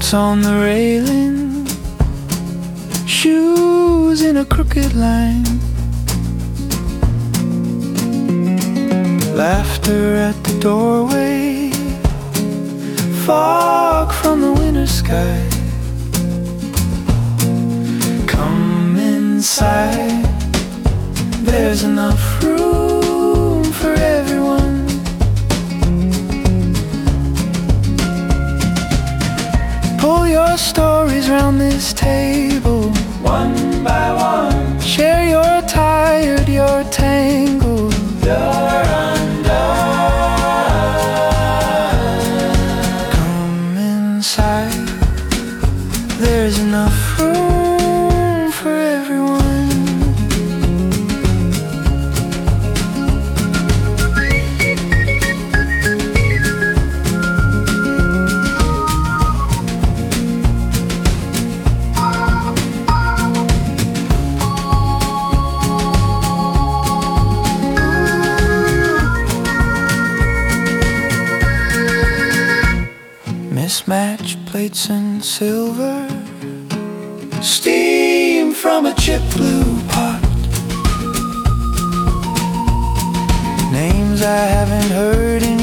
Boots on the railing, shoes in a crooked line, laughter at the doorway, fog from the winter sky. Come inside, there's enough room for everyone. Pull your stories round this table, one by one. Share your tired, your tangled, you're undone. Come inside, there's enough room for everyone. Mismatched plates and silver, steam from a chip blue pot, names I haven't heard in